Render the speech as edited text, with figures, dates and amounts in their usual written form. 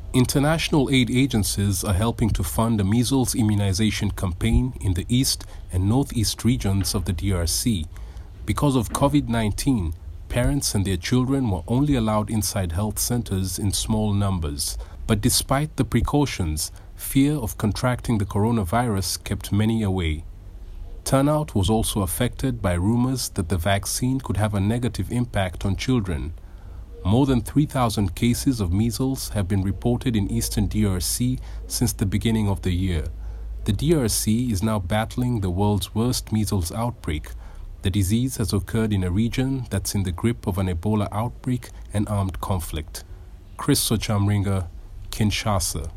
International aid agencies are helping to fund a measles immunization campaign in the east and northeast regions of the DRC. Because of COVID-19, parents and their children were only allowed inside health centers in small numbers. But despite the precautions, fear of contracting the coronavirus kept many away. Turnout was also affected by rumors that the vaccine could have a negative impact on children. More than 3,000 cases of measles have been reported in eastern DRC since the beginning of the year. The DRC is now battling the world's worst measles outbreak. The disease has occurred in a region that's in the grip of an Ebola outbreak and armed conflict. Chris Sochamringa, Kinshasa.